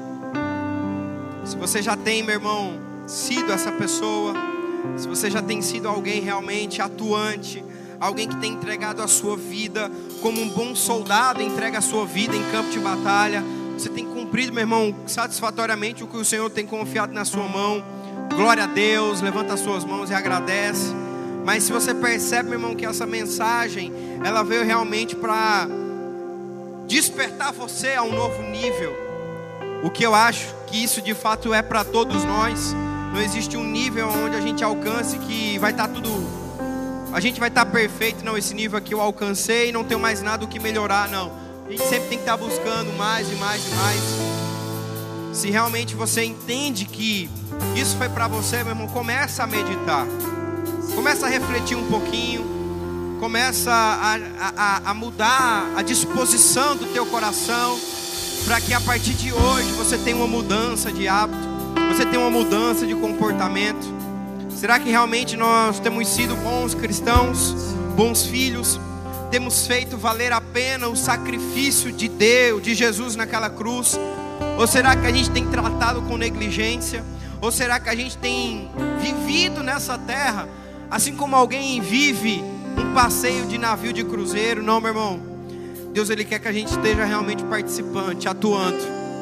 Se você já tem, meu irmão, sido essa pessoa, se você já tem sido alguém realmente atuante, alguém que tem entregado a sua vida, como um bom soldado entrega a sua vida em campo de batalha, você tem cumprido, meu irmão, satisfatoriamente o que o Senhor tem confiado na sua mão. Glória a Deus, levanta as suas mãos e agradece. Mas se você percebe, meu irmão, que essa mensagem, ela veio realmente para despertar você a um novo nível, o que eu acho que isso de fato é para todos nós. Não existe um nível onde a gente alcance que vai estar tudo, a gente vai estar perfeito. Não, esse nível aqui eu alcancei e não tenho mais nada o que melhorar. Não, a gente sempre tem que estar buscando mais e mais e mais. Se realmente você entende que isso foi para você, meu irmão, começa a meditar, começa a refletir um pouquinho, começa a, a, a mudar a disposição do teu coração, para que a partir de hoje você tenha uma mudança de hábito, você tenha uma mudança de comportamento. Será que realmente nós temos sido bons cristãos, bons filhos? Temos feito valer a pena o sacrifício de Deus, de Jesus naquela cruz? Ou será que a gente tem tratado com negligência? Ou será que a gente tem vivido nessa terra assim como alguém vive um passeio de navio de cruzeiro? Não, meu irmão. Deus, Ele quer que a gente esteja realmente participante, atuando.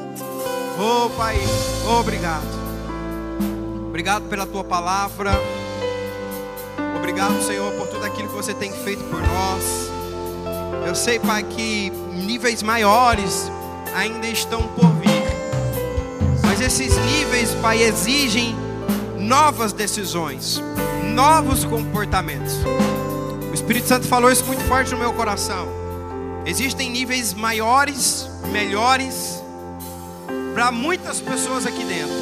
Oh, Pai, obrigado. Obrigado pela Tua palavra. Obrigado, Senhor, por tudo aquilo que você tem feito por nós. Eu sei, Pai, que níveis maiores ainda estão por vir. Mas esses níveis, Pai, exigem novas decisões, novos comportamentos. O Espírito Santo falou isso muito forte no meu coração. Existem níveis maiores, melhores para muitas pessoas aqui dentro,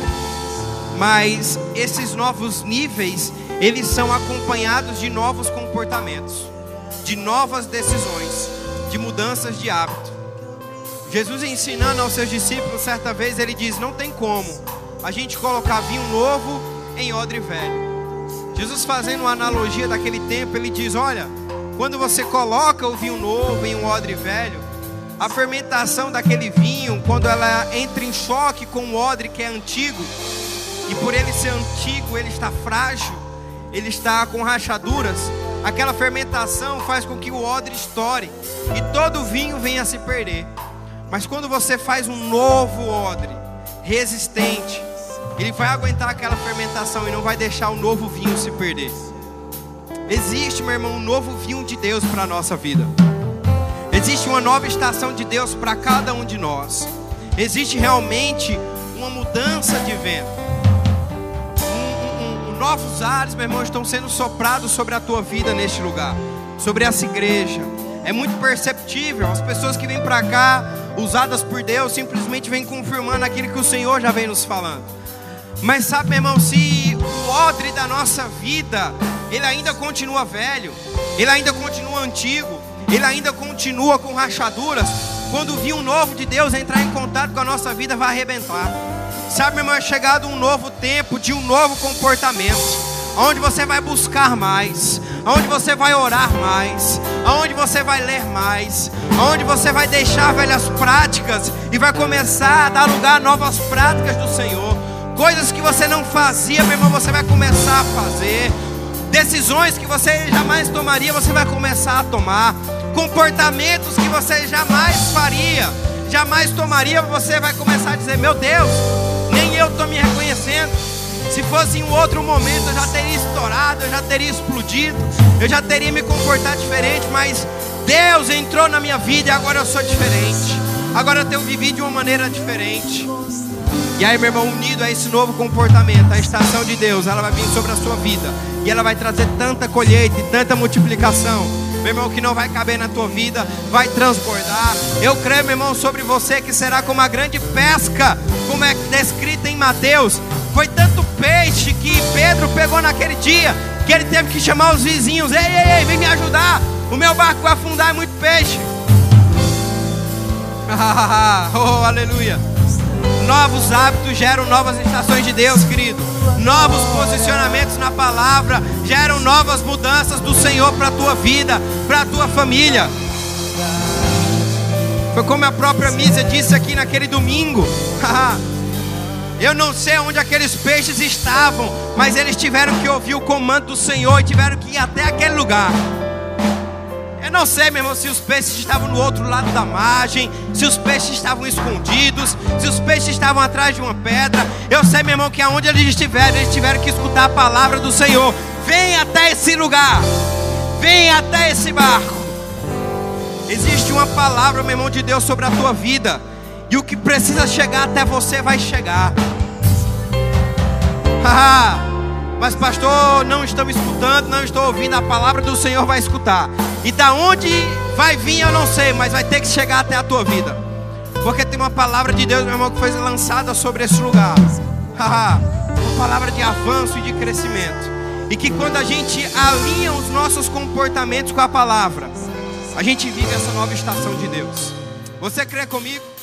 mas esses novos níveis, eles são acompanhados de novos comportamentos, de novas decisões, de mudanças de hábito. Jesus ensinando aos seus discípulos, certa vez ele diz: não tem como a gente colocar vinho novo em odre velho. Jesus, fazendo uma analogia daquele tempo, ele diz: olha, quando você coloca o vinho novo em um odre velho, a fermentação daquele vinho, quando ela entra em choque com o odre que é antigo, e por ele ser antigo, ele está frágil, ele está com rachaduras, aquela fermentação faz com que o odre estoure e todo o vinho venha a se perder. Mas quando você faz um novo odre, resistente, ele vai aguentar aquela fermentação e não vai deixar o novo vinho se perder. Existe, meu irmão, um novo vinho de Deus para a nossa vida. Existe uma nova estação de Deus para cada um de nós. Existe realmente uma mudança de vento. Um, um, um, novos ares, meu irmão, estão sendo soprados sobre a tua vida neste lugar, sobre essa igreja. É muito perceptível. As pessoas que vêm para cá, usadas por Deus, simplesmente vêm confirmando aquilo que o Senhor já vem nos falando. Mas sabe, meu irmão, se o odre da nossa vida, ele ainda continua velho, ele ainda continua antigo, ele ainda continua com rachaduras, quando o vinho novo de Deus entrar em contato com a nossa vida, vai arrebentar. Sabe, meu irmão, é chegado um novo tempo de um novo comportamento, onde você vai buscar mais, onde você vai orar mais, onde você vai ler mais, onde você vai deixar velhas práticas e vai começar a dar lugar a novas práticas do Senhor. Coisas que você não fazia, meu irmão, você vai começar a fazer. Decisões que você jamais tomaria, você vai começar a tomar. Comportamentos que você jamais faria, jamais tomaria, você vai começar a dizer: meu Deus, nem eu estou me reconhecendo. Se fosse em um outro momento, eu já teria estourado, eu já teria explodido, eu já teria me comportado diferente, mas Deus entrou na minha vida e agora eu sou diferente. Agora eu tenho vivido de uma maneira diferente. E aí, meu irmão, unido a esse novo comportamento, a estação de Deus, ela vai vir sobre a sua vida e ela vai trazer tanta colheita e tanta multiplicação, meu irmão, que não vai caber na tua vida, vai transbordar. Eu creio, meu irmão, sobre você que será como uma grande pesca, como é descrita em Mateus. Foi tanto peixe que Pedro pegou naquele dia, que ele teve que chamar os vizinhos: ei, ei, ei, vem me ajudar, o meu barco vai afundar, é muito peixe. Oh, aleluia. Novos hábitos geram novas estações de Deus, querido. Novos posicionamentos na palavra geram novas mudanças do Senhor para a tua vida, para a tua família. Foi como a própria Mísia disse aqui naquele domingo. Eu não sei onde aqueles peixes estavam, mas eles tiveram que ouvir o comando do Senhor e tiveram que ir até aquele lugar. Eu não sei, meu irmão, se os peixes estavam no outro lado da margem, se os peixes estavam escondidos, se os peixes estavam atrás de uma pedra. Eu sei, meu irmão, que aonde eles estiveram, eles tiveram que escutar a palavra do Senhor. Vem até esse lugar, vem até esse barco. Existe uma palavra, meu irmão, de Deus sobre a tua vida, e o que precisa chegar até você vai chegar. Haha. Mas pastor, não estamos escutando, não estou ouvindo. A palavra do Senhor vai escutar. E da onde vai vir eu não sei, mas vai ter que chegar até a tua vida. Porque tem uma palavra de Deus, meu irmão, que foi lançada sobre esse lugar. Uma palavra de avanço e de crescimento. E que quando a gente alinha os nossos comportamentos com a palavra, a gente vive essa nova estação de Deus. Você crê comigo?